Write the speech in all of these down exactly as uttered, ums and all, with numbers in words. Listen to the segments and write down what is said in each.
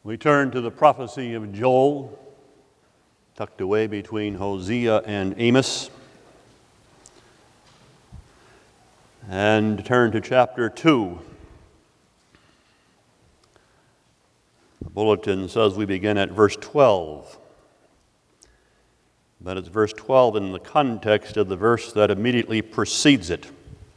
We turn to the prophecy of Joel, tucked away between Hosea and Amos, and turn to chapter two. The bulletin says we begin at verse twelve, but it's verse twelve in the context of the verse that immediately precedes it.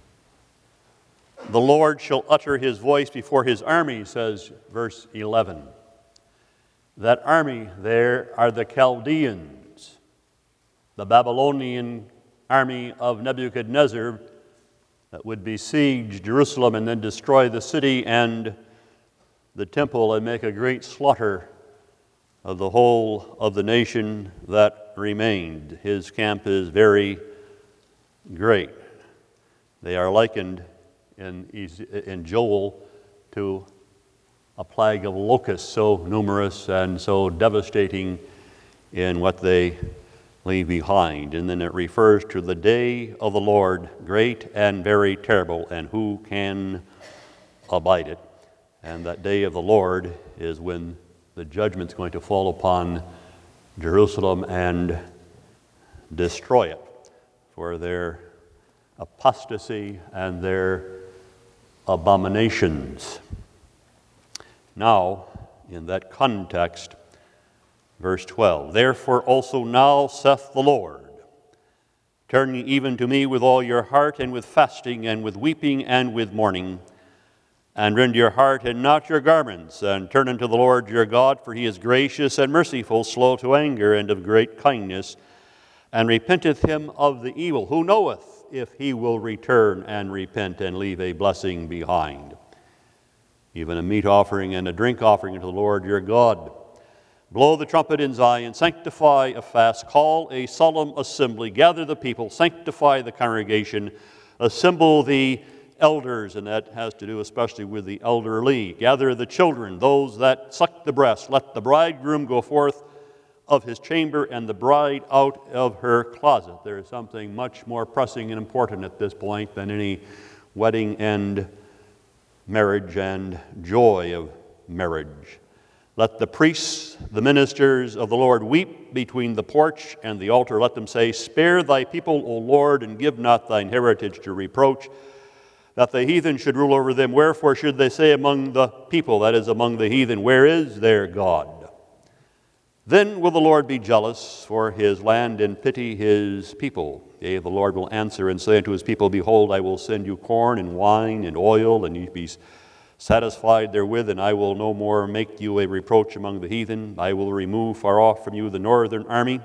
The Lord shall utter his voice before his army, says verse eleven. That army there are the Chaldeans, the Babylonian army of Nebuchadnezzar that would besiege Jerusalem and then destroy the city and the temple and make a great slaughter of the whole of the nation that remained. His camp is very great. They are likened in, in Joel to a plague of locusts, so numerous and so devastating in what they leave behind. And then it refers to the day of the Lord, great and very terrible, and who can abide it? And that day of the Lord is when the judgment's going to fall upon Jerusalem and destroy it for their apostasy and their abominations. Now, in that context, verse twelve, therefore also now saith the Lord, turn ye even to me with all your heart, and with fasting, and with weeping, and with mourning, and rend your heart and not your garments, and turn unto the Lord your God, for he is gracious and merciful, slow to anger, and of great kindness, and repenteth him of the evil. Who knoweth if he will return and repent and leave a blessing behind? Even a meat offering and a drink offering unto the Lord your God. Blow the trumpet in Zion, sanctify a fast, call a solemn assembly, gather the people, sanctify the congregation, assemble the elders, and that has to do especially with the elderly. Gather the children, those that suck the breast. Let the bridegroom go forth of his chamber and the bride out of her closet. There is something much more pressing and important at this point than any wedding and marriage and joy of marriage. Let the priests, the ministers of the Lord, weep between the porch and the altar. Let them say, spare thy people, O Lord, and give not thine heritage to reproach, that the heathen should rule over them. Wherefore should they say among the people, that is, among the heathen, where is their God? Then will the Lord be jealous for his land and pity his people. Yea, the Lord will answer and say unto his people, behold, I will send you corn and wine and oil, and ye be satisfied therewith, and I will no more make you a reproach among the heathen. I will remove far off from you the northern army,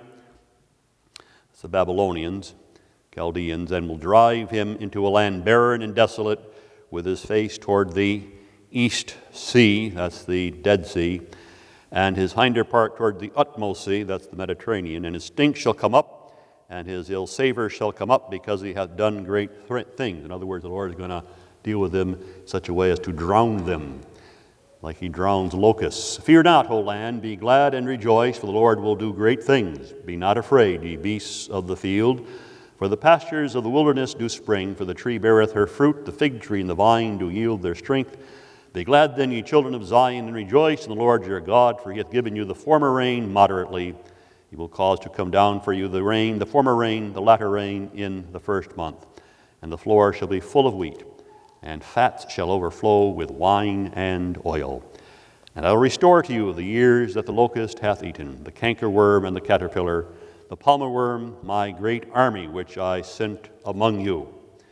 it's the Babylonians, Chaldeans, and will drive him into a land barren and desolate, with his face toward the east sea, that's the Dead Sea, and his hinder part toward the utmost sea, that's the Mediterranean. And his stink shall come up, and his ill savor shall come up, because he hath done great things. In other words, the Lord is going to deal with them in such a way as to drown them, like he drowns locusts. Fear not, O land, be glad and rejoice, for the Lord will do great things. Be not afraid, ye beasts of the field, for the pastures of the wilderness do spring, for the tree beareth her fruit, the fig tree and the vine do yield their strength. Be glad then, ye children of Zion, and rejoice in the Lord your God, for he hath given you the former rain moderately. He will cause to come down for you the rain, the former rain, the latter rain in the first month. And the floor shall be full of wheat, and fats shall overflow with wine and oil. And I will restore to you the years that the locust hath eaten, the cankerworm and the caterpillar, the palmer worm, my great army which I sent among you.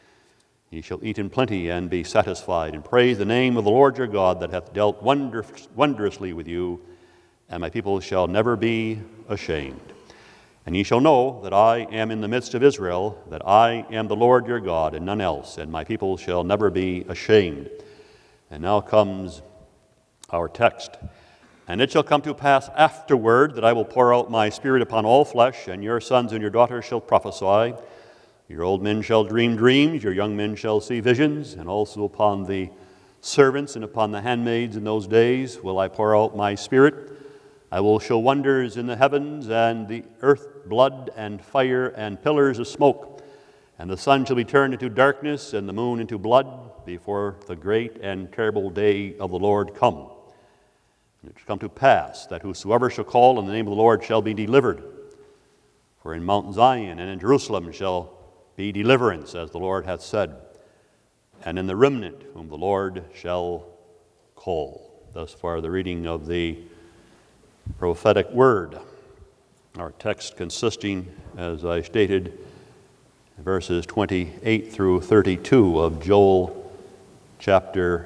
Ye shall eat in plenty and be satisfied, and praise the name of the Lord your God, that hath dealt wonder, wondrously with you, and my people shall never be ashamed. And ye shall know that I am in the midst of Israel, that I am the Lord your God, and none else, and my people shall never be ashamed. And now comes our text. And it shall come to pass afterward that I will pour out my spirit upon all flesh, and your sons and your daughters shall prophesy. Your old men shall dream dreams, your young men shall see visions, and also upon the servants and upon the handmaids in those days will I pour out my spirit. I will show wonders in the heavens, and the earth blood and fire and pillars of smoke. And the sun shall be turned into darkness, and the moon into blood, before the great and terrible day of the Lord come. And it shall come to pass that whosoever shall call on the name of the Lord shall be delivered. For in Mount Zion and in Jerusalem shall be deliverance, as the Lord hath said, and in the remnant whom the Lord shall call. Thus far the reading of the prophetic word. Our text consisting, as I stated, verses twenty-eight through thirty-two of Joel chapter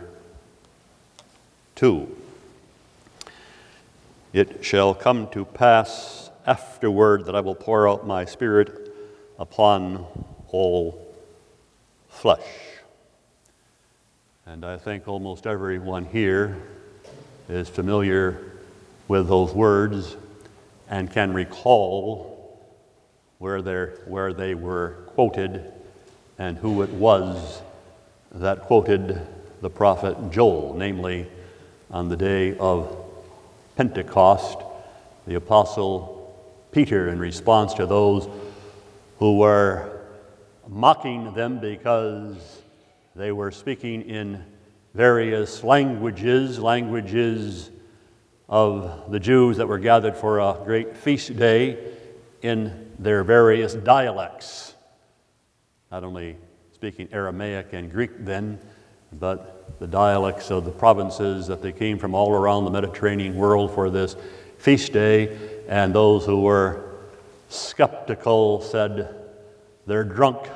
two. It shall come to pass afterward that I will pour out my Spirit upon all flesh. And I think almost everyone here is familiar with those words and can recall where, where they were quoted and who it was that quoted the prophet Joel, namely on the day of Pentecost, the Apostle Peter, in response to those who were mocking them because they were speaking in various languages, languages of the Jews that were gathered for a great feast day in their various dialects. Not only speaking Aramaic and Greek then, but the dialects of the provinces that they came from all around the Mediterranean world for this feast day. And those who were skeptical said, they're drunk.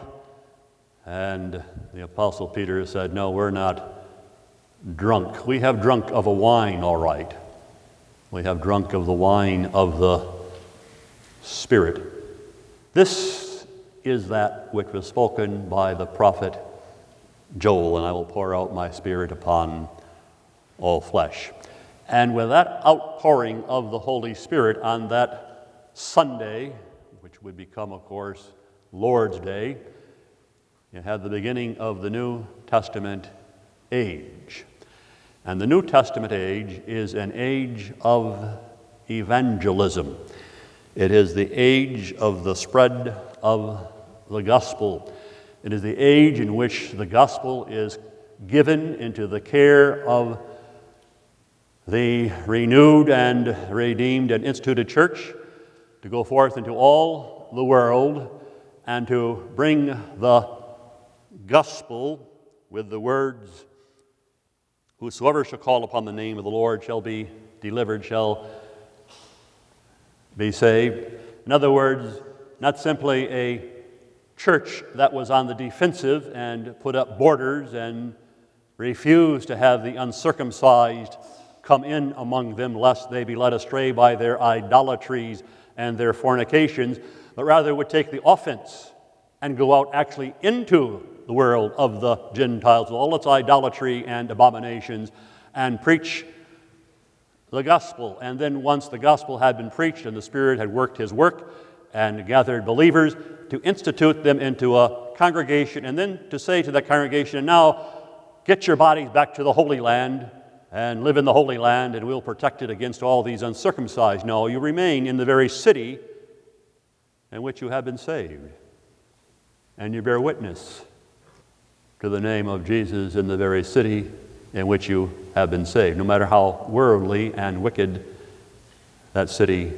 And the Apostle Peter said, no, we're not drunk. We have drunk of a wine, all right. We have drunk of the wine of the Spirit. This is that which was spoken by the prophet Joel, and I will pour out my Spirit upon all flesh. And with that outpouring of the Holy Spirit on that Sunday, which would become, of course, Lord's Day, you had the beginning of the New Testament age. And the New Testament age is an age of evangelism. It is the age of the spread of the gospel. It is the age in which the gospel is given into the care of the renewed and redeemed and instituted church to go forth into all the world and to bring the gospel with the words, whosoever shall call upon the name of the Lord shall be delivered, shall be saved. In other words, not simply a church that was on the defensive and put up borders and refused to have the uncircumcised come in among them lest they be led astray by their idolatries and their fornications, but rather would take the offense and go out actually into the world of the Gentiles with all its idolatry and abominations and preach the gospel. And then once the gospel had been preached and the Spirit had worked His work and gathered believers, to institute them into a congregation and then to say to that congregation, now get your bodies back to the Holy Land and live in the Holy Land and we'll protect it against all these uncircumcised. No, you remain in the very city in which you have been saved. And you bear witness to the name of Jesus in the very city in which you have been saved, no matter how worldly and wicked that city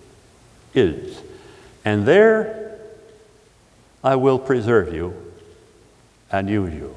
is. And there I will preserve you and use you.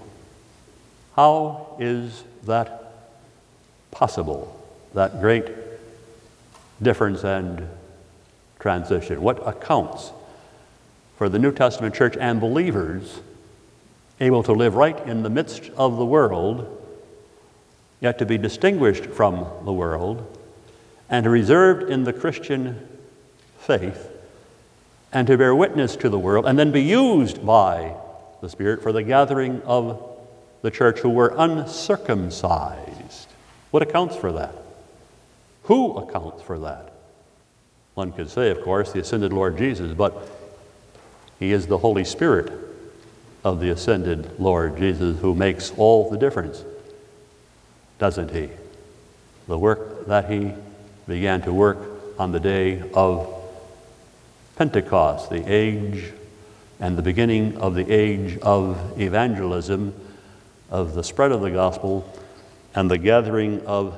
How is that possible, that great difference and transition? What accounts for the New Testament church and believers able to live right in the midst of the world, yet to be distinguished from the world, and reserved in the Christian faith, and to bear witness to the world, and then be used by the Spirit for the gathering of the church who were uncircumcised? What accounts for that? Who accounts for that? One could say, of course, the ascended Lord Jesus, but He is the Holy Spirit of the ascended Lord Jesus who makes all the difference, doesn't He? The work that He began to work on the day of Pentecost, the age and the beginning of the age of evangelism, of the spread of the gospel, and the gathering of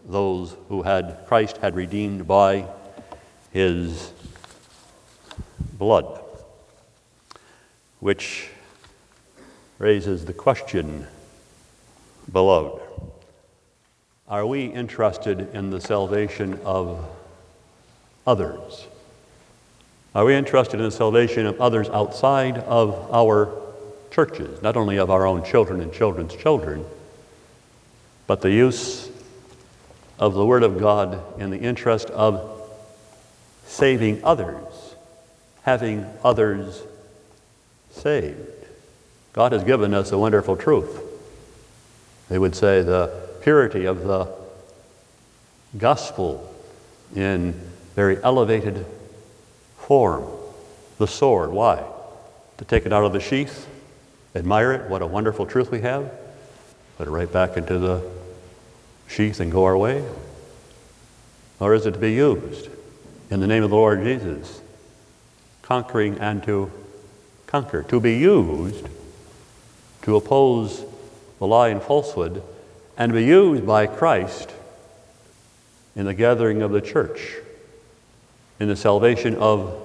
those who had Christ had redeemed by his blood, which raises the question, beloved, are we interested in the salvation of others? Are we interested in the salvation of others outside of our churches, not only of our own children and children's children, but the use of the Word of God in the interest of saving others, having others saved? God has given us a wonderful truth. They would say the purity of the gospel in very elevated form. The sword, why? To take it out of the sheath, admire it, what a wonderful truth we have, put it right back into the sheath and go our way? Or is it to be used in the name of the Lord Jesus, conquering and to conquer, to be used to oppose the lie and falsehood, and be used by Christ in the gathering of the church, in the salvation of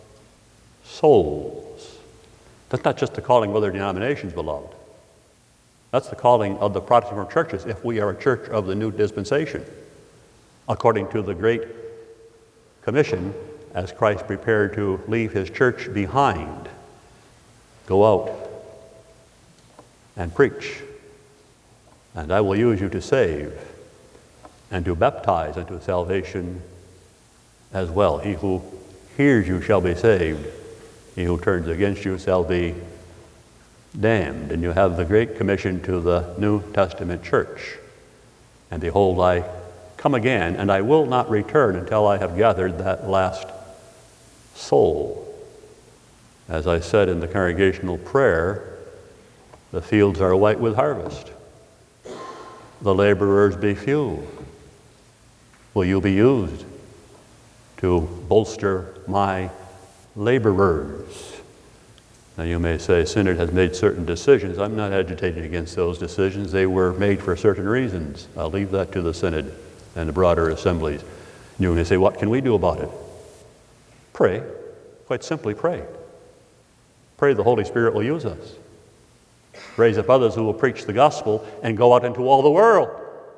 souls? That's not just the calling of other denominations, beloved. That's the calling of the Protestant churches if we are a church of the new dispensation, according to the Great Commission, as Christ prepared to leave his church behind. Go out and preach, and I will use you to save and to baptize unto salvation as well. He who hears you shall be saved. He who turns against you shall be damned. And you have the Great Commission to the New Testament church. And behold, I come again, and I will not return until I have gathered that last soul. As I said in the congregational prayer, the fields are white with harvest. The laborers be few. Will you be used to bolster my laborers? Now you may say, Synod has made certain decisions. I'm not agitating against those decisions. They were made for certain reasons. I'll leave that to the Synod and the broader assemblies. You may say, what can we do about it? Pray. Quite simply pray. Pray the Holy Spirit will use us. Raise up others who will preach the gospel and go out into all the world.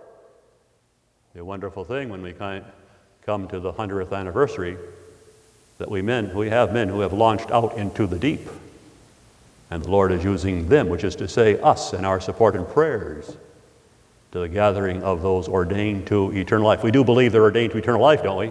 A wonderful thing when we come to the hundredth anniversary that we men, we have men who have launched out into the deep. And the Lord is using them, which is to say us and our support and prayers, to the gathering of those ordained to eternal life. We do believe they're ordained to eternal life, don't we?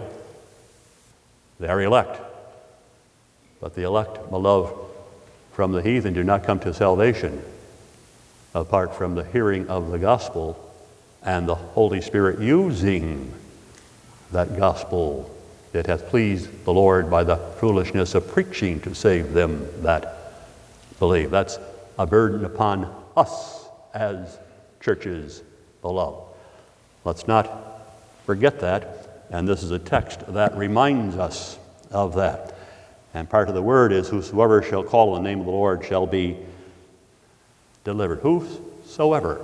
They are elect. But the elect, beloved, from the heathen do not come to salvation apart from the hearing of the gospel and the Holy Spirit using that gospel. It hath pleased the Lord by the foolishness of preaching to save them that believe. That's a burden upon us as churches, beloved. Let's not forget that, and this is a text that reminds us of that. And part of the word is, whosoever shall call on the name of the Lord shall be delivered. Whosoever.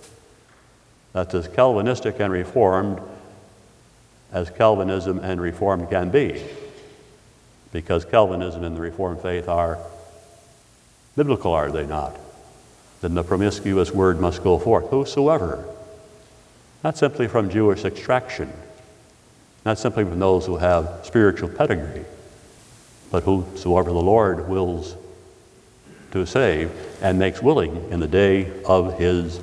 That's as Calvinistic and Reformed as Calvinism and Reformed can be, because Calvinism and the Reformed faith are biblical, are they not? Then the promiscuous word must go forth. Whosoever. Not simply from Jewish extraction, not simply from those who have spiritual pedigree, but whosoever the Lord wills to save and makes willing in the day of his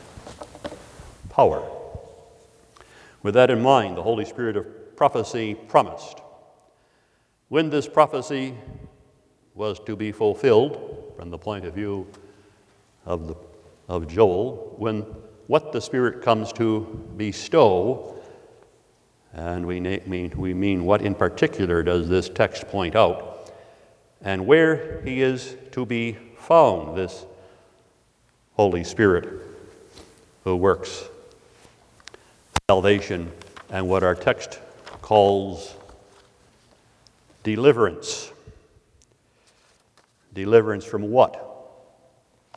power. With that in mind, the Holy Spirit of prophecy promised. When this prophecy was to be fulfilled, from the point of view of, the, of Joel, when what the Spirit comes to bestow, and we mean, we mean what in particular does this text point out, and where he is to be found, this Holy Spirit who works salvation and what our text calls deliverance. Deliverance from what?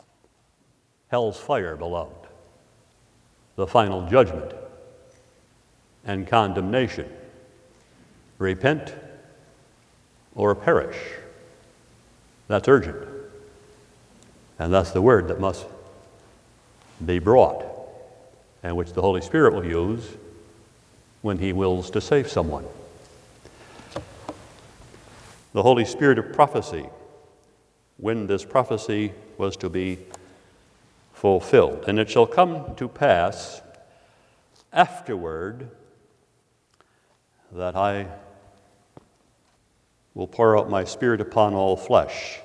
Hell's fire, beloved. The final judgment. and condemnation. Repent or perish. That's urgent. And that's the word that must be brought, and which the Holy Spirit will use when he wills to save someone. The Holy Spirit of prophecy, when this prophecy was to be fulfilled. And it shall come to pass afterward that I will pour out my Spirit upon all flesh.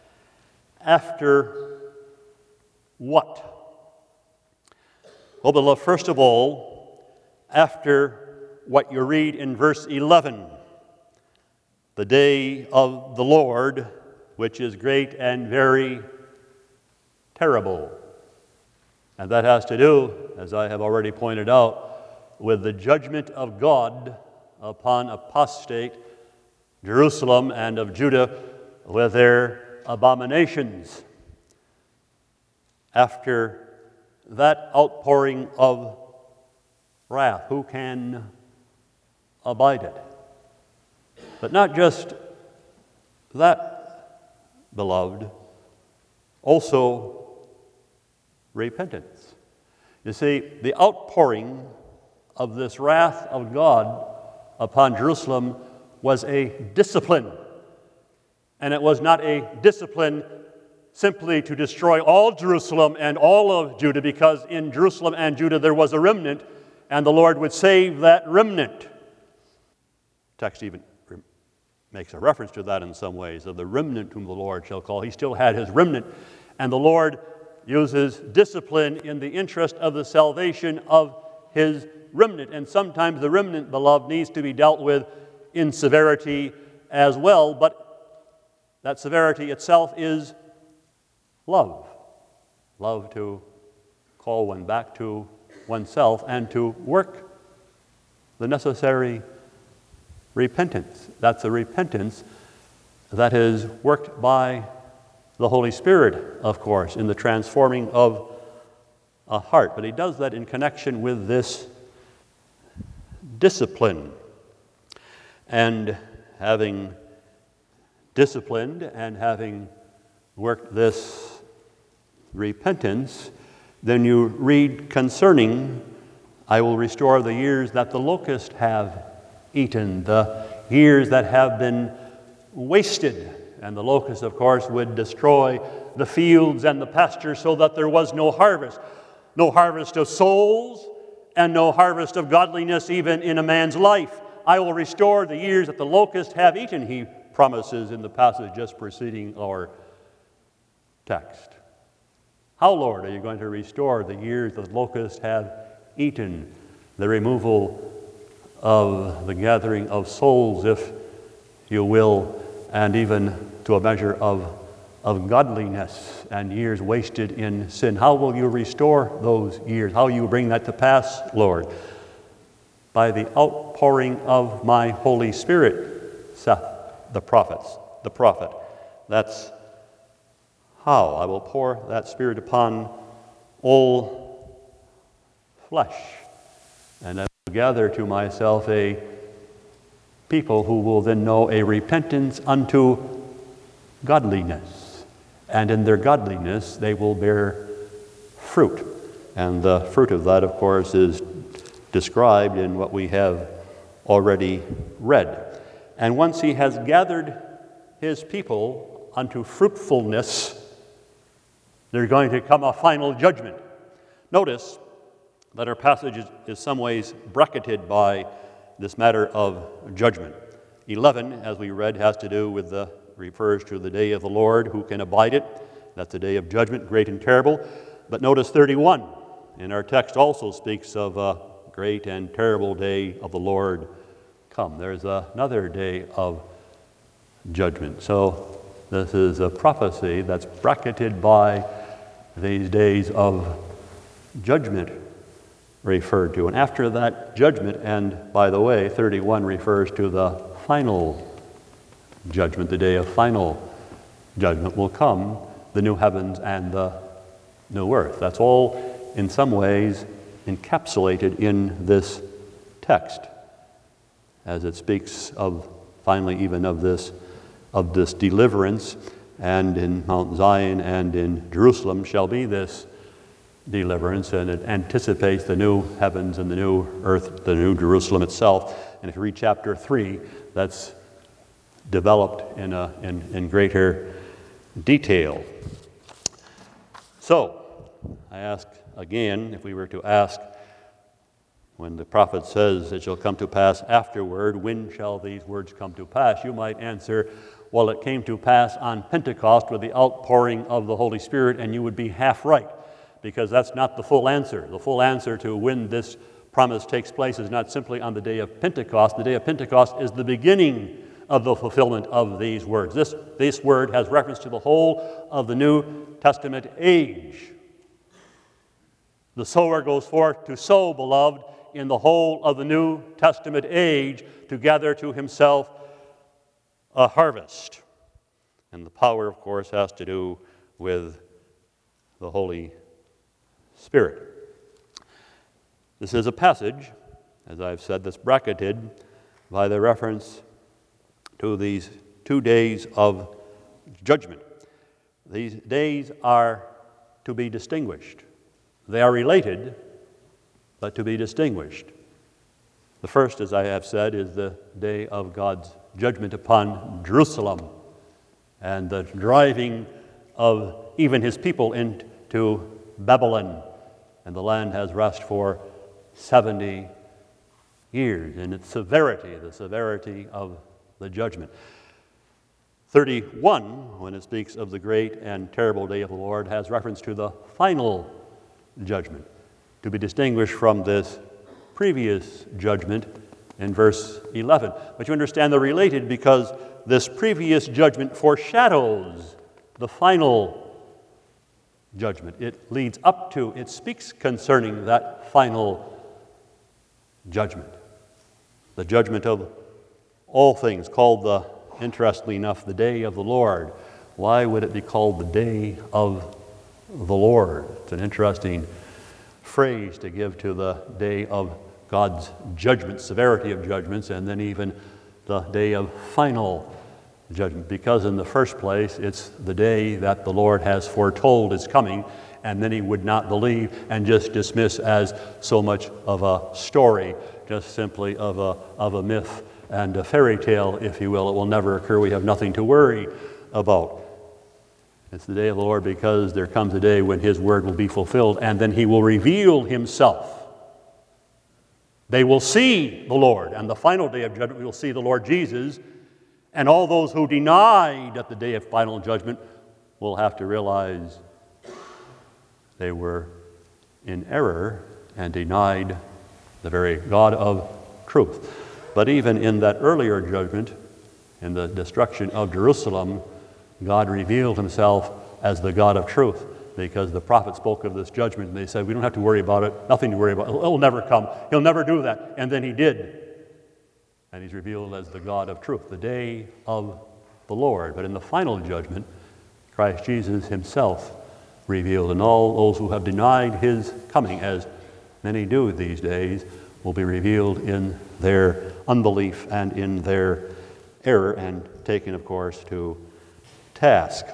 After what? Well, beloved, first of all, after what you read in verse eleven, the day of the Lord, which is great and very terrible. And that has to do, as I have already pointed out, with the judgment of God upon apostate Jerusalem and of Judah with their abominations. After that outpouring of wrath, who can abide it? But not just that, beloved, also repentance. You see, the outpouring of this wrath of God upon Jerusalem was a discipline. And it was not a discipline simply to destroy all Jerusalem and all of Judah, because in Jerusalem and Judah there was a remnant, and the Lord would save that remnant. The text even makes a reference to that in some ways, of the remnant whom the Lord shall call. He still had his remnant, and the Lord uses discipline in the interest of the salvation of his remnant. And sometimes the remnant, beloved, needs to be dealt with in severity as well, but that severity itself is love. Love to call one back to oneself and to work the necessary repentance. That's a repentance that is worked by the Holy Spirit, of course, in the transforming of a heart. But he does that in connection with this discipline. And having disciplined and having worked this repentance, then you read concerning, I will restore the years that the locust have eaten, the years that have been wasted. And the locust, of course, would destroy the fields and the pastures so that there was no harvest. No harvest of souls and no harvest of godliness even in a man's life. I will restore the years that the locusts have eaten, he promises in the passage just preceding our text. How, Lord, are you going to restore the years that the locusts have eaten? The removal of the gathering of souls, if you will, and even to a measure of, of godliness and years wasted in sin. How will you restore those years? How will you bring that to pass, Lord? By the outpouring of my Holy Spirit, saith the prophets, the prophet. That's how I will pour that Spirit upon all flesh. And I will gather to myself a people who will then know a repentance unto godliness. And in their godliness they will bear fruit. And the fruit of that, of course, is described in what we have already read. And once he has gathered his people unto fruitfulness, there's going to come a final judgment. Notice that our passage is in some ways bracketed by this matter of judgment. eleven, as we read, has to do with the, refers to the day of the Lord, who can abide it. That's the day of judgment, great and terrible. But notice thirty-one, in our text also speaks of a great and terrible day of the Lord come. There's another day of judgment. So this is a prophecy that's bracketed by these days of judgment referred to. And after that judgment, and by the way, thirty-one refers to the final judgment, the day of final judgment will come, the new heavens and the new earth. That's all in some ways encapsulated in this text as it speaks of, finally, even of this, of this deliverance. And in Mount Zion and in Jerusalem shall be this deliverance, and it anticipates the new heavens and the new earth, the new Jerusalem itself. And if you read chapter three, that's developed in, a, in, in greater detail. So, I ask again, if we were to ask, when the prophet says it shall come to pass afterward, when shall these words come to pass? You might answer, well, it came to pass on Pentecost with the outpouring of the Holy Spirit, and you would be half right, because that's not the full answer. The full answer to when this promise takes place is not simply on the day of Pentecost. The day of Pentecost is the beginning of the fulfillment of these words. This, this word has reference to the whole of the New Testament age. The sower goes forth to sow, beloved, in the whole of the New Testament age, to gather to himself a harvest. And the power, of course, has to do with the Holy Spirit. This is a passage, as I've said, that's bracketed by the reference to these two days of judgment. These days are to be distinguished. They are related, but to be distinguished. The first, as I have said, is the day of God's judgment upon Jerusalem and the driving of even his people into Babylon. And the land has rest for seventy years in its severity, the severity of the judgment. thirty-one, when it speaks of the great and terrible day of the Lord, has reference to the final judgment, to be distinguished from this previous judgment in verse eleven. But you understand they're related because this previous judgment foreshadows the final judgment. It leads up to, it speaks concerning that final judgment. The judgment of all things, called the, interestingly enough, the day of the Lord. Why would it be called the day of the Lord? It's an interesting phrase to give to the day of God's judgment, severity of judgments, and then even the day of final judgment. Because in the first place, it's the day that the Lord has foretold is coming, and then he would not believe and just dismiss as so much of a story, just simply of a, of a myth and a fairy tale, if you will. It will never occur. We have nothing to worry about. It's the day of the Lord because there comes a day when his word will be fulfilled, and then he will reveal himself. They will see the Lord, and the final day of judgment we will see the Lord Jesus, and all those who denied at the day of final judgment will have to realize they were in error and denied the very God of truth. But even in that earlier judgment, in the destruction of Jerusalem, God revealed himself as the God of truth, because the prophet spoke of this judgment, and they said, we don't have to worry about it, nothing to worry about. It'll never come. He'll never do that. And then he did. And he's revealed as the God of truth, the day of the Lord. But in the final judgment, Christ Jesus himself revealed, and all those who have denied his coming, as many do these days, will be revealed in their unbelief and in their error, and taken, of course, to task.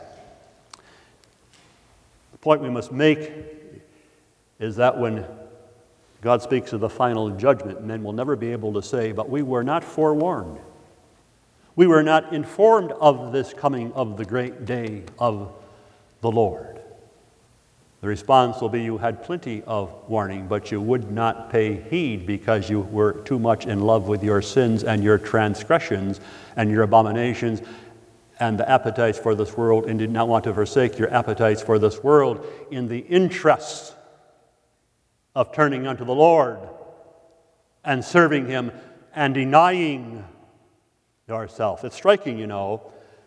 The point we must make is that when God speaks of the final judgment, men will never be able to say, but we were not forewarned. We were not informed of this coming of the great day of the Lord. The response will be, you had plenty of warning, but you would not pay heed because you were too much in love with your sins and your transgressions and your abominations and the appetites for this world, and did not want to forsake your appetites for this world in the interests of turning unto the Lord and serving him and denying yourself. It's striking, you know,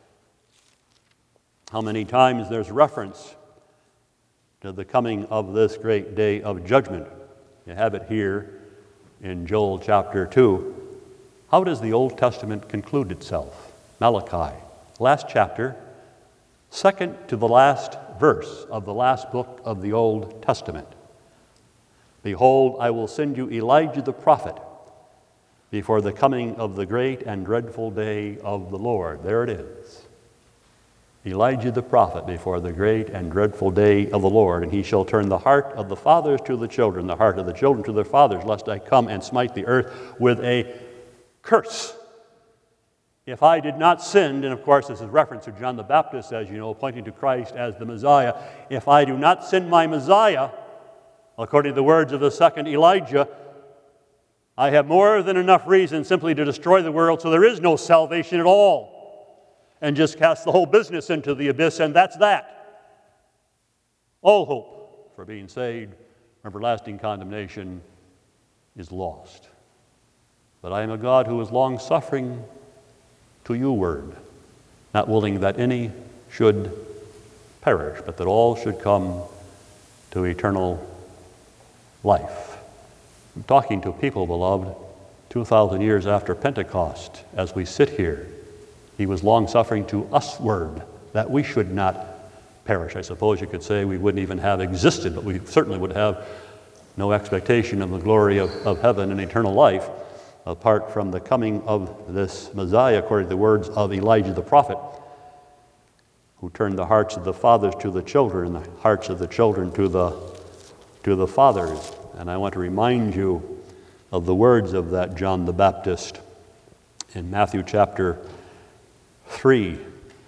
how many times there's reference to the coming of this great day of judgment. You have it here in Joel chapter two. How does the Old Testament conclude itself? Malachi, last chapter, second to the last verse of the last book of the Old Testament. Behold, I will send you Elijah the prophet before the coming of the great and dreadful day of the Lord. There it is. Elijah the prophet before the great and dreadful day of the Lord. And he shall turn the heart of the fathers to the children, the heart of the children to their fathers, lest I come and smite the earth with a curse. If I did not sin, and of course this is reference to John the Baptist, as you know, pointing to Christ as the Messiah. If I do not send my Messiah, according to the words of the second Elijah, I have more than enough reason simply to destroy the world so there is no salvation at all, and just cast the whole business into the abyss, and that's that. All hope for being saved from everlasting condemnation is lost. But I am a God who is long-suffering to your word, not willing that any should perish, but that all should come to eternal life. I'm talking to people, beloved, two thousand years after Pentecost, as we sit here. He was long-suffering to usward, that we should not perish. I suppose you could say we wouldn't even have existed, but we certainly would have no expectation of the glory of, of heaven and eternal life apart from the coming of this Messiah, according to the words of Elijah the prophet, who turned the hearts of the fathers to the children, and the hearts of the children to the, to the fathers. And I want to remind you of the words of that John the Baptist in Matthew chapter three,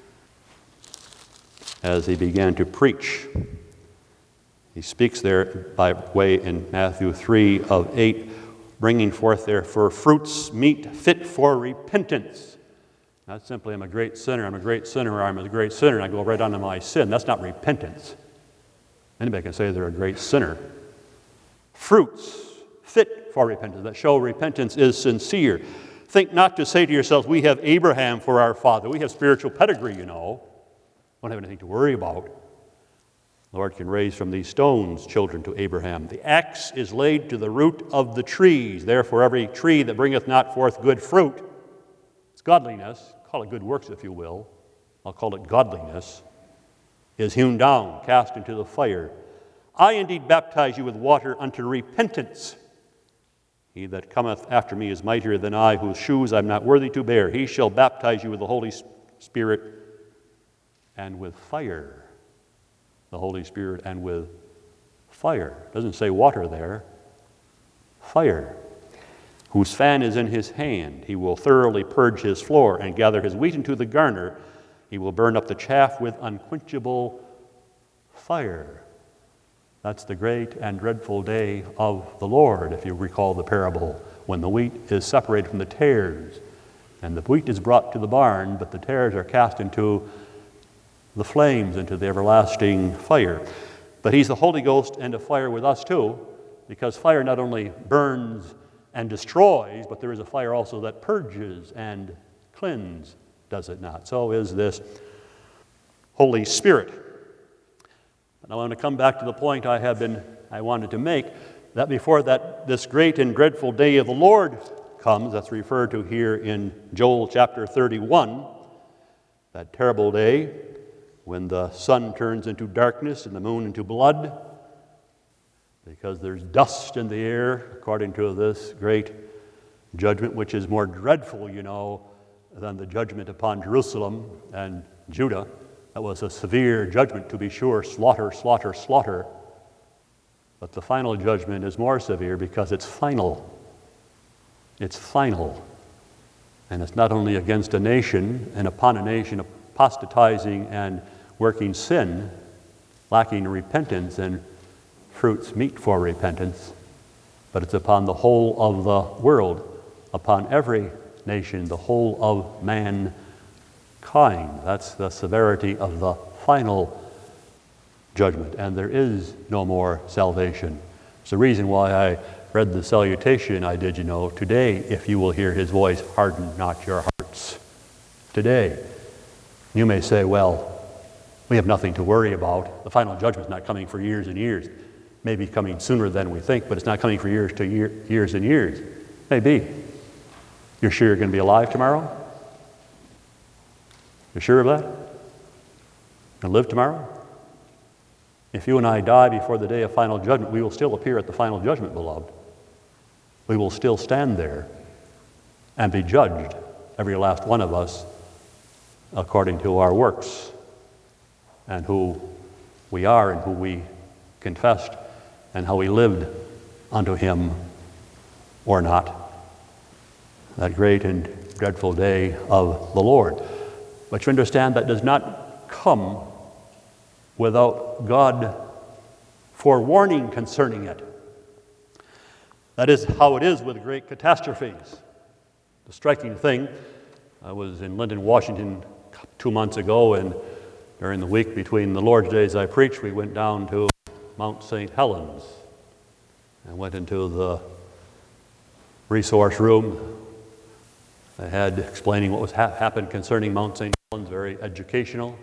as he began to preach. He speaks there by way in Matthew three of eight, bringing forth therefore fruits meet fit for repentance. Not simply, I'm a great sinner, I'm a great sinner, or I'm a great sinner, and I go right on to my sin. That's not repentance. Anybody can say they're a great sinner. Fruits fit for repentance, that show repentance is sincere. Think not to say to yourselves, we have Abraham for our father. We have spiritual pedigree, you know. Don't have anything to worry about. The Lord can raise from these stones children to Abraham. The axe is laid to the root of the trees. Therefore, every tree that bringeth not forth good fruit, it's godliness, call it good works if you will, I'll call it godliness, is hewn down, cast into the fire. I indeed baptize you with water unto repentance. He that cometh after me is mightier than I, whose shoes I am not worthy to bear. He shall baptize you with the Holy Spirit and with fire. The Holy Spirit and with fire. It doesn't say water there. Fire. Whose fan is in his hand. He will thoroughly purge his floor and gather his wheat into the garner. He will burn up the chaff with unquenchable fire. That's the great and dreadful day of the Lord, if you recall the parable, when the wheat is separated from the tares. And the wheat is brought to the barn, but the tares are cast into the flames, into the everlasting fire. But he's the Holy Ghost and a fire with us too, because fire not only burns and destroys, but there is a fire also that purges and cleanses, does it not? So is this Holy Spirit. And I want to come back to the point I have been, I wanted to make, that before that this great and dreadful day of the Lord comes, that's referred to here in Joel chapter thirty-one, that terrible day when the sun turns into darkness and the moon into blood, because there's dust in the air, according to this great judgment, which is more dreadful, you know, than the judgment upon Jerusalem and Judah. That was a severe judgment, to be sure, slaughter, slaughter, slaughter. But the final judgment is more severe because it's final. It's final. And it's not only against a nation and upon a nation apostatizing and working sin, lacking repentance and fruits meet for repentance, but it's upon the whole of the world, upon every nation, the whole of mankind. That's the severity of the final judgment, and there is no more salvation. It's the reason why I read the salutation I did, you know, today, if you will hear his voice, harden not your hearts. Today. You may say, well, we have nothing to worry about. The final judgment's not coming for years and years. Maybe coming sooner than we think, but it's not coming for years to year, years and years. Maybe. You're sure you're going to be alive tomorrow? You're sure of that? And live tomorrow? If you and I die before the day of final judgment, we will still appear at the final judgment, beloved. We will still stand there. and be judged, every last one of us, according to our works and who we are and who we confessed and how we lived unto him or not. That great and dreadful day of the Lord. But you understand that does not come without God forewarning concerning it. That is how it is with great catastrophes. The striking thing, I was in Lyndon, Washington two months ago, and during the week between the Lord's days I preached, we went down to Mount Saint Helens and went into the resource room. They had explaining what was ha- happened concerning Mount Saint Helens, very educational.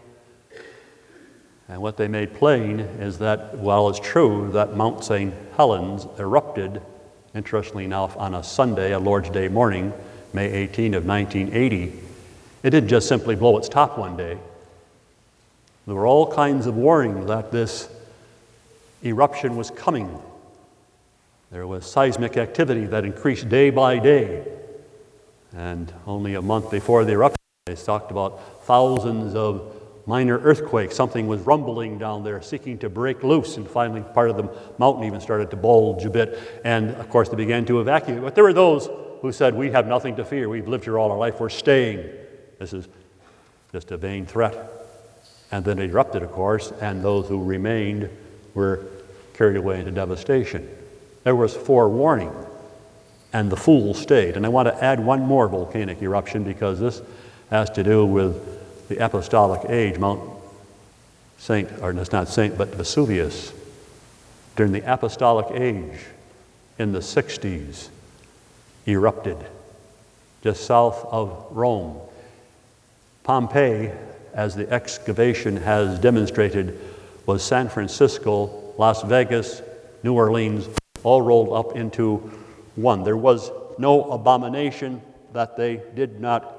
And what they made plain is that while it's true that Mount Saint Helens erupted, interestingly enough, on a Sunday, a Lord's Day morning, May eighteenth of nineteen eighty, it didn't just simply blow its top one day. There were all kinds of warning that this eruption was coming. There was seismic activity that increased day by day. And only a month before the eruption, they talked about thousands of minor earthquakes. Something was rumbling down there, seeking to break loose, and finally part of the mountain even started to bulge a bit. And of course, they began to evacuate. But there were those who said, we have nothing to fear. We've lived here all our life. We're staying. This is just a vain threat. And then it erupted, of course, and those who remained were carried away into devastation. There was forewarning, and the fools stayed. And I want to add one more volcanic eruption because this has to do with the apostolic age. Mount Saint, or it's not Saint, but Vesuvius, during the apostolic age in the sixties, erupted just south of Rome. Pompeii, as the excavation has demonstrated, was San Francisco, Las Vegas, New Orleans, all rolled up into one. There was no abomination that they did not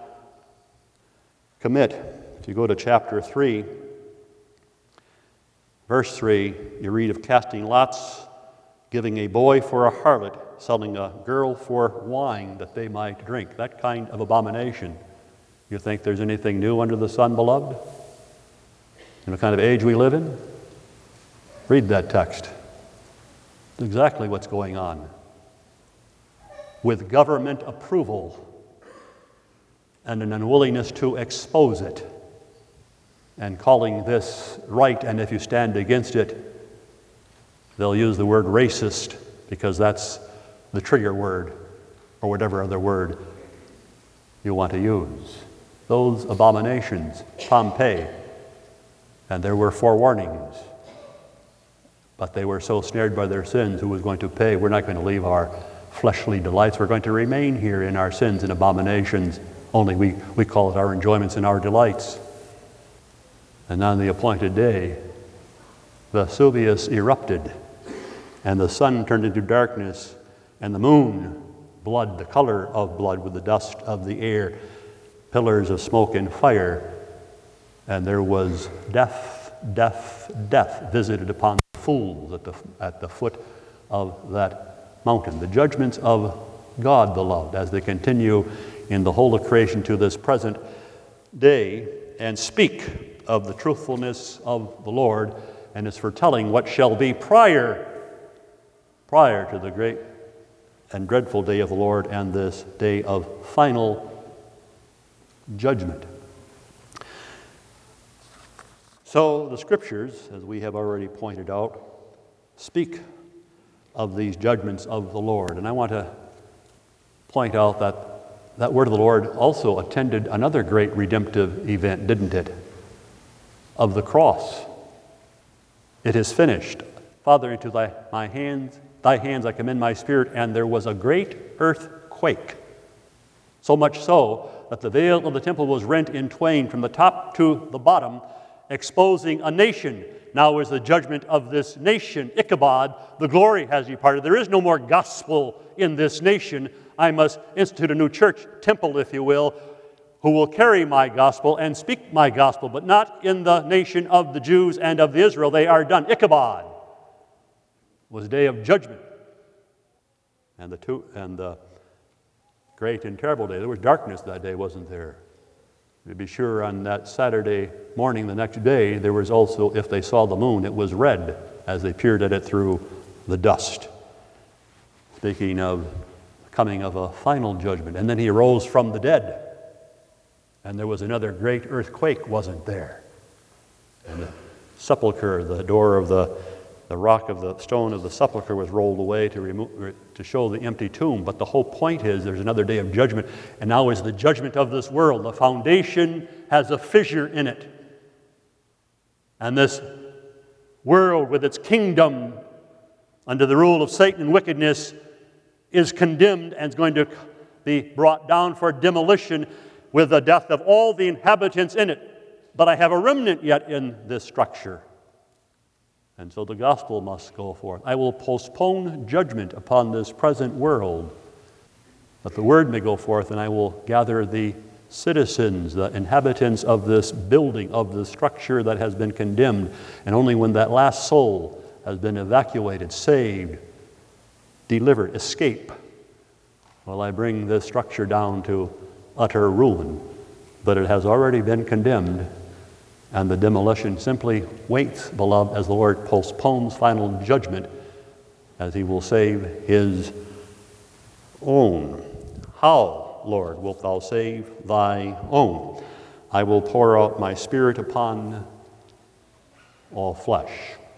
commit. If you go to chapter three, verse three, you read of casting lots, giving a boy for a harlot, selling a girl for wine that they might drink. That kind of abomination. You think there's anything new under the sun, beloved? In the kind of age we live in? Read that text. It's exactly what's going on. With government approval and an unwillingness to expose it, and calling this right, and if you stand against it, they'll use the word racist because that's the trigger word, or whatever other word you want to use. Those abominations, Pompeii, and there were forewarnings, but they were so snared by their sins, who was going to pay? We're not going to leave our fleshly delights. We're going to remain here in our sins and abominations, only we, we call it our enjoyments and our delights. And on the appointed day, Vesuvius erupted, and the sun turned into darkness, and the moon, blood, the color of blood with the dust of the air, pillars of smoke and fire, and there was death, death, death visited upon the fools at the, at the foot of that mountain. The judgments of God, beloved, as they continue in the whole of creation to this present day, and speak of the truthfulness of the Lord and is foretelling what shall be prior, prior to the great and dreadful day of the Lord and this day of final judgment. So the Scriptures, as we have already pointed out, speak of these judgments of the Lord. And I want to point out that that word of the Lord also attended another great redemptive event, didn't it? Of the cross. It is finished. Father, into thy my hands, thy hands I commend my spirit, and there was a great earthquake. So much so that the veil of the temple was rent in twain from the top to the bottom, exposing a nation. Now is the judgment of this nation. Ichabod, the glory has departed. There is no more gospel in this nation. I must institute a new church, temple, if you will, who will carry my gospel and speak my gospel, but not in the nation of the Jews and of the Israel. They are done. Ichabod was a day of judgment. And the two, and the great and terrible day. There was darkness that day, wasn't there? To be sure, on that Saturday morning, the next day, there was also, if they saw the moon, it was red as they peered at it through the dust. Speaking of the coming of a final judgment. And then he arose from the dead. And there was another great earthquake, wasn't there? And the sepulcher, the door of the, the rock of the stone of the sepulcher was rolled away to remove, to show the empty tomb. But the whole point is there's another day of judgment. And now is the judgment of this world. The foundation has a fissure in it. And this world with its kingdom under the rule of Satan and wickedness is condemned and is going to be brought down for demolition with the death of all the inhabitants in it. But I have a remnant yet in this structure. And so the gospel must go forth. I will postpone judgment upon this present world, that the word may go forth, and I will gather the citizens, the inhabitants of this building, of the structure that has been condemned. And only when that last soul has been evacuated, saved, delivered, escape, will I bring this structure down to utter ruin. But it has already been condemned, and the demolition simply waits, beloved, as the Lord postpones final judgment, as he will save his own. How, Lord, wilt thou save thy own? I will pour out my Spirit upon all flesh.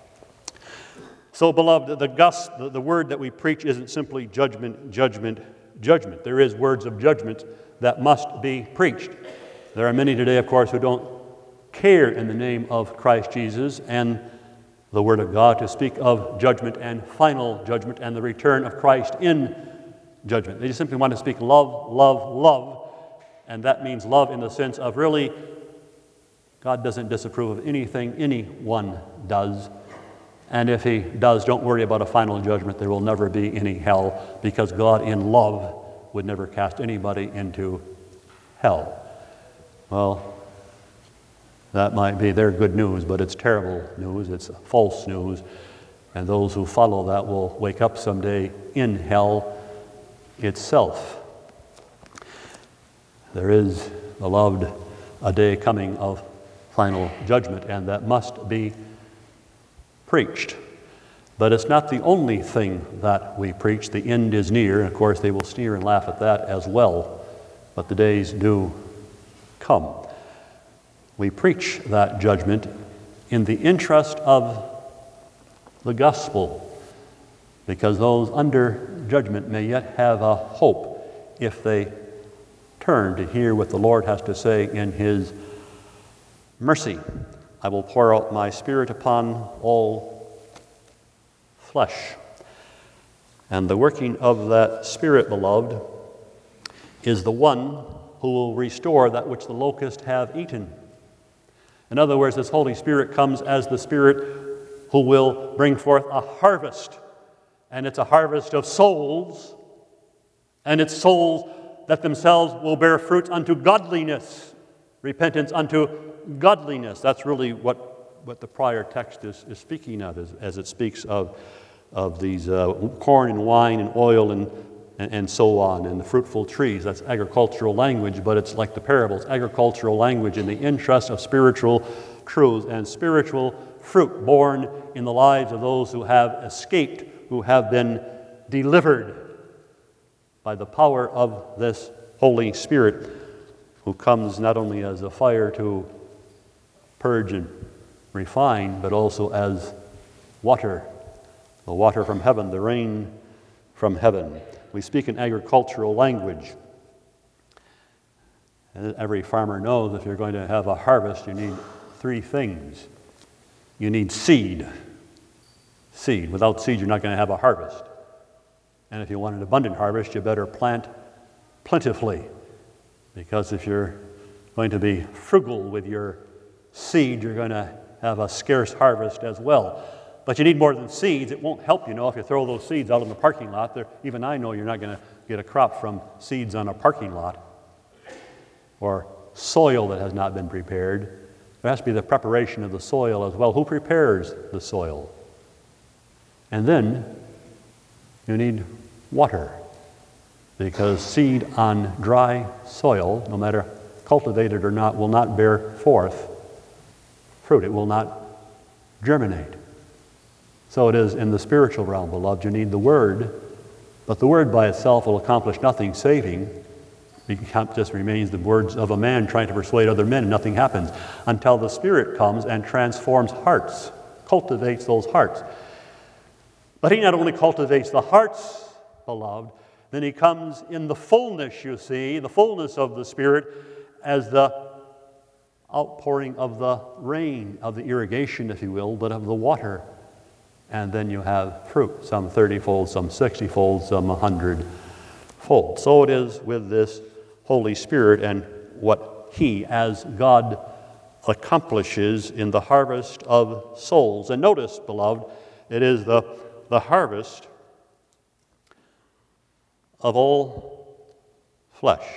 So, beloved, the, gus, the, the word that we preach isn't simply judgment, judgment, judgment. There is words of judgment that must be preached. There are many today, of course, who don't care in the name of Christ Jesus and the Word of God to speak of judgment and final judgment and the return of Christ in judgment. They just simply want to speak love, love, love, and that means love in the sense of really God doesn't disapprove of anything anyone does. And if he does, don't worry about a final judgment. There will never be any hell, because God in love would never cast anybody into hell. Well, that might be their good news, but it's terrible news. It's false news. And those who follow that will wake up someday in hell itself. There is, beloved, a day coming of final judgment, and that must be preached. But it's not the only thing that we preach. The end is near, and of course they will sneer and laugh at that as well. But the days do come. We preach that judgment in the interest of the gospel, because those under judgment may yet have a hope if they turn to hear what the Lord has to say in his mercy. I will pour out my Spirit upon all flesh. And the working of that Spirit, beloved, is the one who will restore that which the locusts have eaten. In other words, this Holy Spirit comes as the Spirit who will bring forth a harvest. And it's a harvest of souls, and it's souls that themselves will bear fruit unto godliness, repentance unto godliness. That's really what, what the prior text is, is speaking of, as, as it speaks of, of these uh, corn and wine and oil and, and, and so on, and the fruitful trees. That's agricultural language, but it's like the parables, agricultural language in the interest of spiritual truths and spiritual fruit born in the lives of those who have escaped, who have been delivered by the power of this Holy Spirit, who comes not only as a fire to purge and refine, but also as water, the water from heaven, the rain from heaven. We speak in agricultural language. And every farmer knows if you're going to have a harvest, you need three things. You need seed. Seed. Without seed, you're not going to have a harvest. And if you want an abundant harvest, you better plant plentifully. Because if you're going to be frugal with your seed, you're going to have a scarce harvest as well. But you need more than seeds. It won't help, you know, if you throw those seeds out in the parking lot. There, even I know you're not going to get a crop from seeds on a parking lot or soil that has not been prepared. There has to be the preparation of the soil as well. Who prepares the soil? And then you need water. because seed on dry soil, no matter cultivated or not, will not bear forth fruit. It will not germinate. So it is in the spiritual realm, beloved. You need the Word, but the Word by itself will accomplish nothing saving. It just remains the words of a man trying to persuade other men, and nothing happens until the Spirit comes and transforms hearts, cultivates those hearts. But He not only cultivates the hearts, beloved, then He comes in the fullness, you see, the fullness of the Spirit as the outpouring of the rain, of the irrigation, if you will, but of the water. And then you have fruit, some thirty-fold, some sixty-fold, some one hundred-fold. So it is with this Holy Spirit and what He, as God, accomplishes in the harvest of souls. And notice, beloved, it is the, the harvest of all flesh,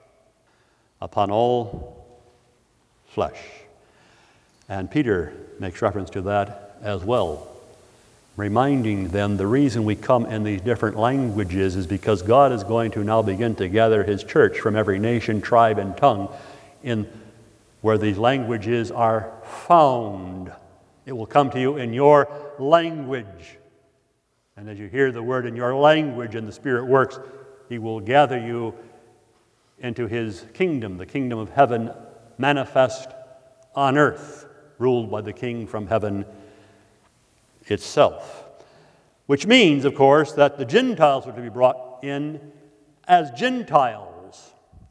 upon all flesh. And Peter makes reference to that as well, reminding them the reason we come in these different languages is because God is going to now begin to gather His church from every nation, tribe, and tongue in where these languages are found. It will come to you in your language. And as you hear the word in your language and the Spirit works, He will gather you into His kingdom, the kingdom of heaven manifest on earth, ruled by the King from heaven itself. Which means, of course, that the Gentiles were to be brought in as Gentiles.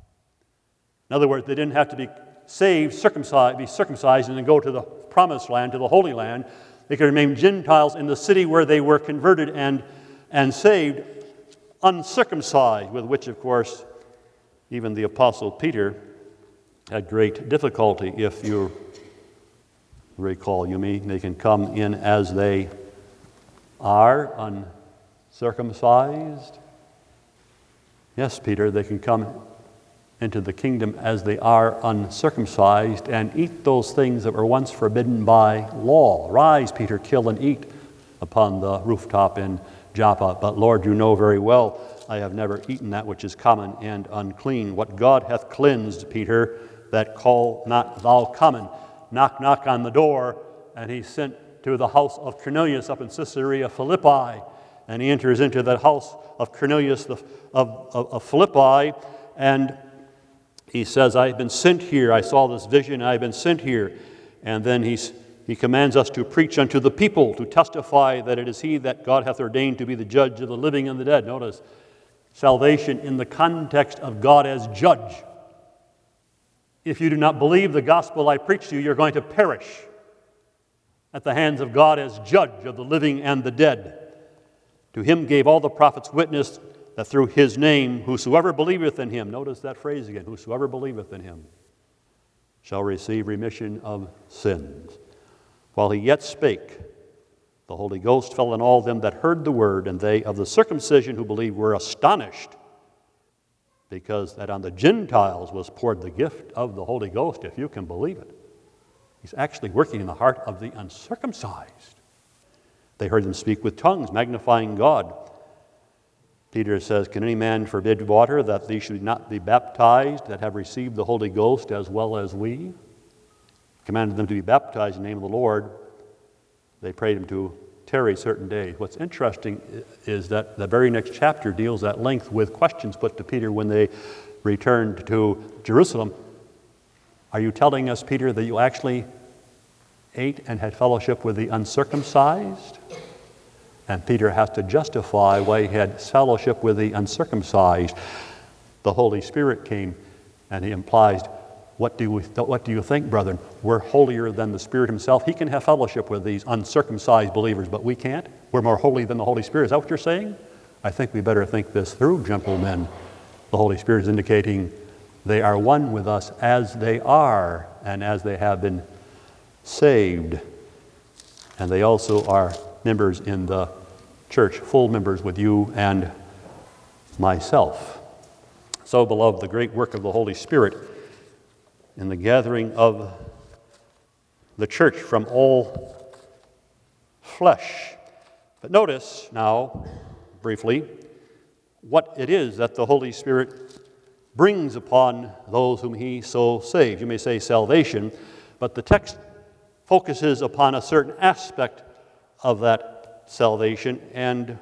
In other words, they didn't have to be saved, circumcised, be circumcised, and then go to the promised land, to the Holy Land. They could remain Gentiles in the city where they were converted and, and saved, uncircumcised, with which, of course, even the Apostle Peter had great difficulty. If you recall, you mean, they can come in as they are, uncircumcised. Yes, Peter, they can come into the kingdom as they are uncircumcised and eat those things that were once forbidden by law. Rise, Peter, kill and eat upon the rooftop in Joppa. But Lord, you know very well, I have never eaten that which is common and unclean. What God hath cleansed, Peter, that call not thou common. Knock, knock on the door, and he sent to the house of Cornelius up in Caesarea Philippi. And he enters into that house of Cornelius of, of, of Philippi, and he says, I have been sent here. I saw this vision, I have been sent here. And then he's, he commands us to preach unto the people, to testify that it is He that God hath ordained to be the judge of the living and the dead. Notice, salvation in the context of God as judge. If you do not believe the gospel I preach to you, you're going to perish at the hands of God as judge of the living and the dead. To Him gave all the prophets witness that through His name, whosoever believeth in Him, notice that phrase again, whosoever believeth in Him, shall receive remission of sins. While He yet spake, the Holy Ghost fell on all them that heard the word, and they of the circumcision who believed were astonished, because that on the Gentiles was poured the gift of the Holy Ghost, if you can believe it. He's actually working in the heart of the uncircumcised. They heard them speak with tongues, magnifying God. Peter says, can any man forbid water that these should not be baptized that have received the Holy Ghost as well as we? Commanded them to be baptized in the name of the Lord. They prayed Him to tarry certain days. What's interesting is that the very next chapter deals at length with questions put to Peter when they returned to Jerusalem. Are you telling us, Peter, that you actually ate and had fellowship with the uncircumcised? And Peter has to justify why he had fellowship with the uncircumcised. The Holy Spirit came, and He implies, what do, we, what do you think, brethren? We're holier than the Spirit Himself. He can have fellowship with these uncircumcised believers, but we can't. We're more holy than the Holy Spirit. Is that what you're saying? I think we better think this through, gentlemen. The Holy Spirit is indicating they are one with us as they are and as they have been saved. And they also are members in the church, full members with you and myself. So, beloved, the great work of the Holy Spirit in the gathering of the church from all flesh. But notice now, briefly, what it is that the Holy Spirit brings upon those whom he so saves. You may say salvation, but the text focuses upon a certain aspect of that salvation and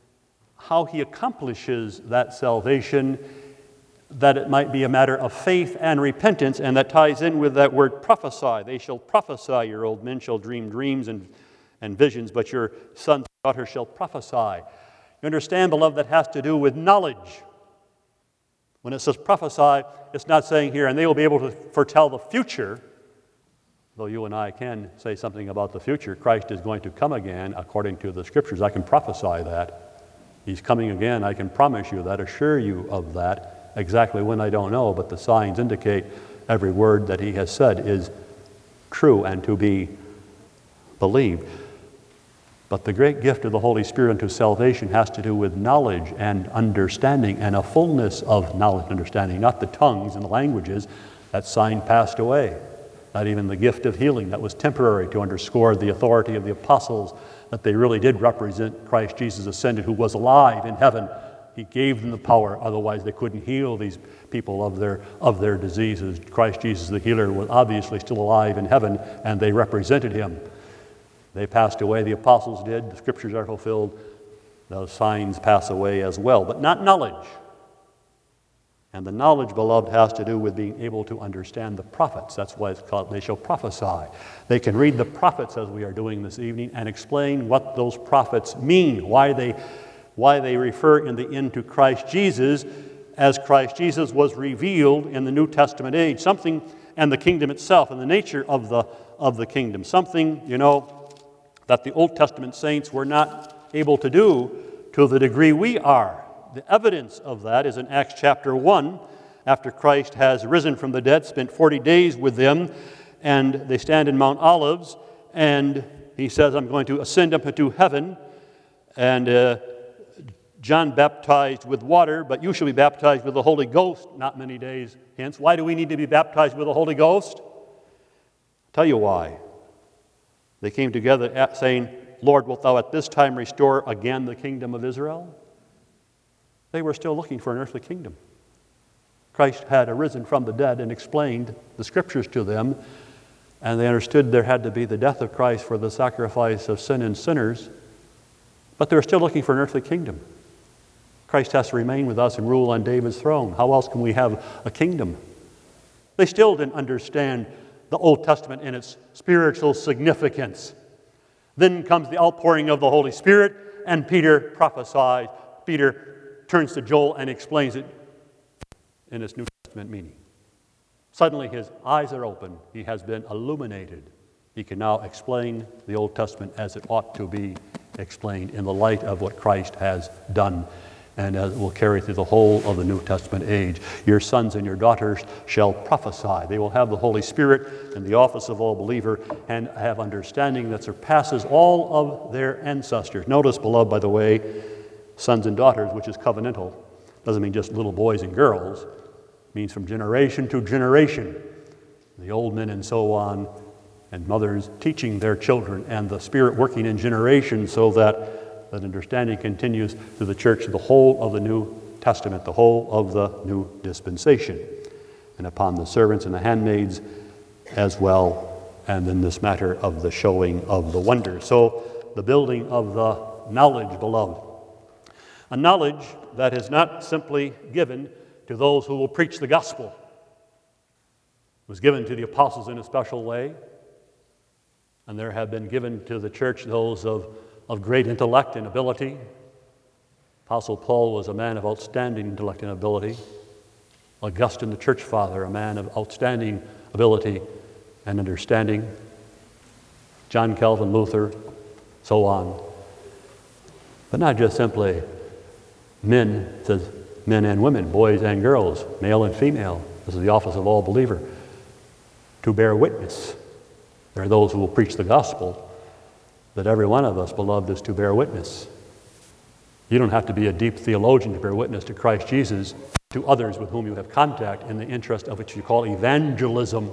how he accomplishes that salvation, that it might be a matter of faith and repentance, and that ties in with that word prophesy. They shall prophesy, your old men shall dream dreams and, and visions, but your sons and daughters shall prophesy. You understand, beloved, that has to do with knowledge. When it says prophesy, it's not saying here, and they will be able to foretell the future, though you and I can say something about the future. Christ is going to come again according to the Scriptures. I can prophesy that. He's coming again. I can promise you that, assure you of that. Exactly when, I don't know, but the signs indicate every word that he has said is true and to be believed. But the great gift of the Holy Spirit unto salvation has to do with knowledge and understanding, and a fullness of knowledge and understanding, not the tongues and the languages. That sign passed away. Not even the gift of healing. That was temporary to underscore the authority of the apostles, that they really did represent Christ Jesus ascended, who was alive in heaven. He gave them the power, otherwise they couldn't heal these people of their, of their diseases. Christ Jesus the healer was obviously still alive in heaven, and they represented him. They passed away, the apostles did, the Scriptures are fulfilled, those signs pass away as well, but not knowledge. And the knowledge, beloved, has to do with being able to understand the prophets. That's why it's called, they shall prophesy. They can read the prophets, as we are doing this evening, and explain what those prophets mean, why they, why they refer in the end to Christ Jesus, as Christ Jesus was revealed in the New Testament age, something, and the kingdom itself, and the nature of the, of the kingdom, something, you know, that the Old Testament saints were not able to do to the degree we are. The evidence of that is in Acts chapter one, after Christ has risen from the dead, spent forty days with them, and they stand in Mount Olives, and he says, I'm going to ascend up into heaven, and uh, John baptized with water, but you shall be baptized with the Holy Ghost not many days hence. Why do we need to be baptized with the Holy Ghost? I'll tell you why. They came together at saying, Lord, wilt thou at this time restore again the kingdom of Israel? They were still looking for an earthly kingdom. Christ had arisen from the dead and explained the Scriptures to them, and they understood there had to be the death of Christ for the sacrifice of sin and sinners, but they were still looking for an earthly kingdom. Christ has to remain with us and rule on David's throne. How else can we have a kingdom? They still didn't understand the Old Testament in its spiritual significance. Then comes the outpouring of the Holy Spirit, and Peter prophesied. Peter turns to Joel and explains it in its New Testament meaning. Suddenly his eyes are open. He has been illuminated. He can now explain the Old Testament as it ought to be explained in the light of what Christ has done, and as it will carry through the whole of the New Testament age. Your sons and your daughters shall prophesy. They will have the Holy Spirit and the office of all believer, and have understanding that surpasses all of their ancestors. Notice, beloved, by the way, sons and daughters, which is covenantal, doesn't mean just little boys and girls. It means from generation to generation. The old men and so on, and mothers teaching their children, and the Spirit working in generations so that that understanding continues through the church, the whole of the New Testament, the whole of the new dispensation, and upon the servants and the handmaids as well, and in this matter of the showing of the wonders. So the building of the knowledge, beloved. A knowledge that is not simply given to those who will preach the gospel. It was given to the apostles in a special way, and there have been given to the church those of of great intellect and ability. Apostle Paul was a man of outstanding intellect and ability. Augustine, the church father, a man of outstanding ability and understanding. John Calvin, Luther, so on. But not just simply men, it says men and women, boys and girls, male and female. This is the office of all believer. To bear witness. There are those who will preach the gospel, that every one of us, beloved, is to bear witness. You don't have to be a deep theologian to bear witness to Christ Jesus, to others with whom you have contact in the interest of what you call evangelism.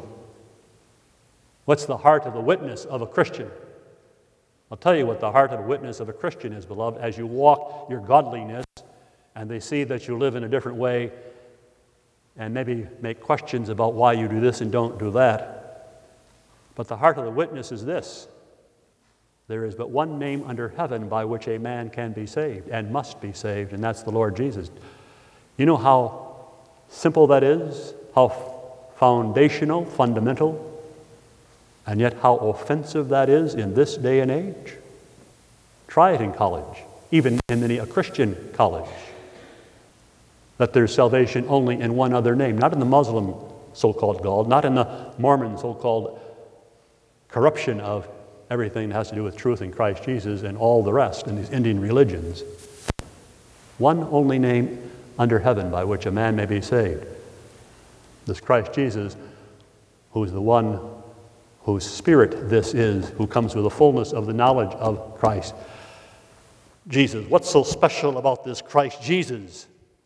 What's the heart of the witness of a Christian? I'll tell you what the heart of a witness of a Christian is, beloved. As you walk your godliness and they see that you live in a different way and maybe make questions about why you do this and don't do that. But the heart of the witness is this: there is but one name under heaven by which a man can be saved and must be saved, and that's the Lord Jesus. You know how simple that is, how foundational, fundamental, and yet how offensive that is in this day and age? Try it in college, even in many a Christian college, that there's salvation only in one other name, not in the Muslim so-called God, not in the Mormon so-called corruption of everything that has to do with truth in Christ Jesus and all the rest in these Indian religions. One only name under heaven by which a man may be saved. This Christ Jesus, who is the one whose spirit this is, who comes with the fullness of the knowledge of Christ Jesus. What's so special about this Christ Jesus?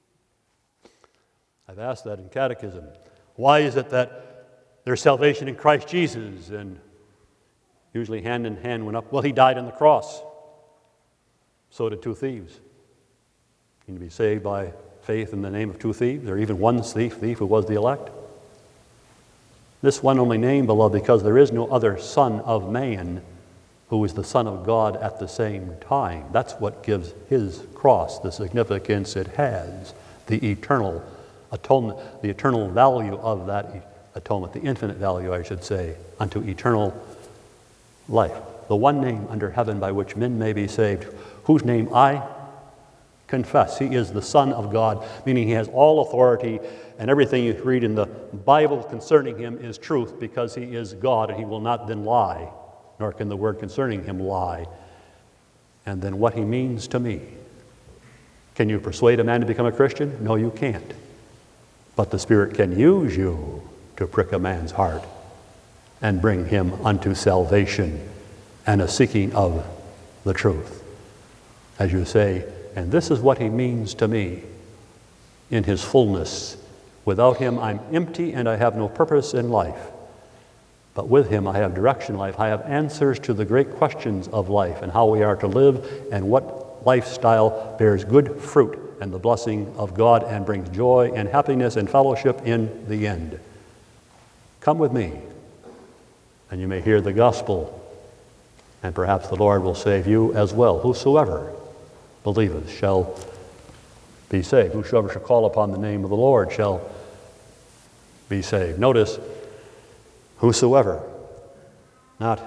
I've asked that in catechism. Why is it that there's salvation in Christ Jesus? And usually hand in hand went up, well, he died on the cross. So did two thieves. You can be saved by faith in the name of two thieves, or even one thief, thief who was the elect. This one only name, beloved, because there is no other Son of man who is the Son of God at the same time. That's what gives his cross the significance it has, the eternal atonement, the eternal value of that atonement, the infinite value, I should say, unto eternal life. The one name under heaven by which men may be saved, whose name I confess. He is the Son of God, meaning he has all authority, and everything you read in the Bible concerning him is truth, because he is God, and he will not then lie, nor can the word concerning him lie. And then what he means to me. Can you persuade a man to become a Christian? No, you can't. But the Spirit can use you to prick a man's heart and bring him unto salvation and a seeking of the truth. As you say, and this is what he means to me in his fullness. Without him, I'm empty and I have no purpose in life. But with him, I have direction in life. I have answers to the great questions of life and how we are to live and what lifestyle bears good fruit and the blessing of God and brings joy and happiness and fellowship in the end. Come with me, and you may hear the gospel, and perhaps the Lord will save you as well. Whosoever believeth shall be saved. Whosoever shall call upon the name of the Lord shall be saved. Notice, whosoever, not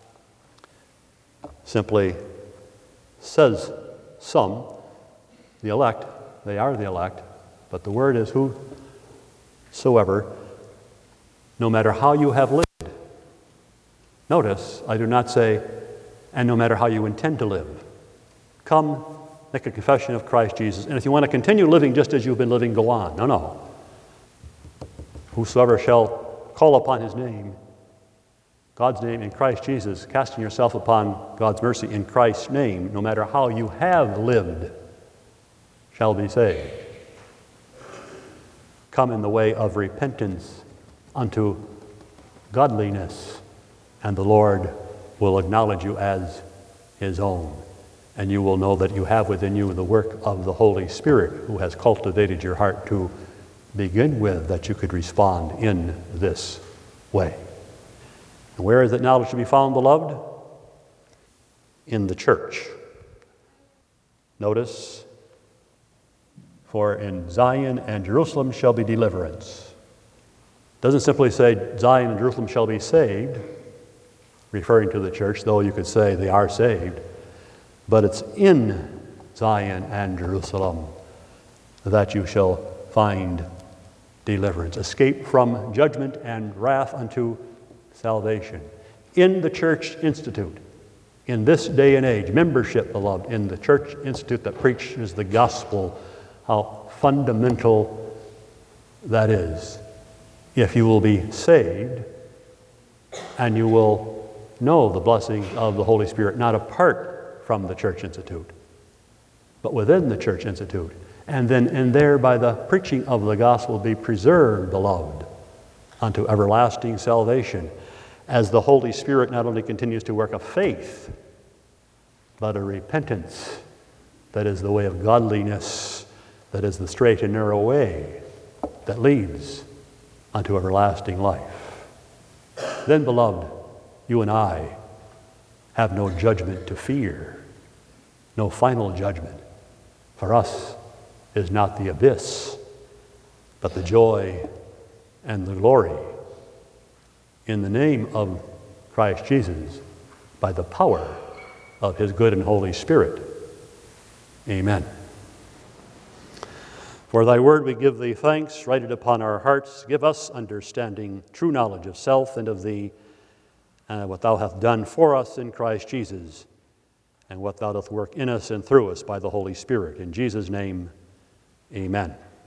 simply says some, the elect, they are the elect, but the word is whosoever, no matter how you have lived. Notice, I do not say, and no matter how you intend to live. Come, make a confession of Christ Jesus, and if you want to continue living just as you've been living, go on. No, no. Whosoever shall call upon his name, God's name in Christ Jesus, casting yourself upon God's mercy in Christ's name, no matter how you have lived, shall be saved. Come in the way of repentance unto godliness, and the Lord will acknowledge you as his own. And you will know that you have within you the work of the Holy Spirit, who has cultivated your heart to begin with, that you could respond in this way. And where is that knowledge to be found, beloved? In the church. Notice, for in Zion and Jerusalem shall be deliverance. It doesn't simply say Zion and Jerusalem shall be saved, referring to the church, though you could say they are saved, but it's in Zion and Jerusalem that you shall find deliverance, escape from judgment and wrath unto salvation. In the Church Institute, in this day and age, membership, beloved, in the Church Institute that preaches the gospel, how fundamental that is. If you will be saved, and you will know the blessing of the Holy Spirit, not apart from the Church Institute, but within the Church Institute, and then in there by the preaching of the gospel be preserved, beloved, unto everlasting salvation, as the Holy Spirit not only continues to work a faith, but a repentance that is the way of godliness that is the straight and narrow way that leads unto everlasting life. Then, beloved, you and I have no judgment to fear, no final judgment. For us is not the abyss, but the joy and the glory in the name of Christ Jesus, by the power of his good and Holy Spirit. Amen. For thy word we give thee thanks, write it upon our hearts, give us understanding, true knowledge of self and of thee, and what thou hast done for us in Christ Jesus, and what thou dost work in us and through us by the Holy Spirit. In Jesus' name, amen.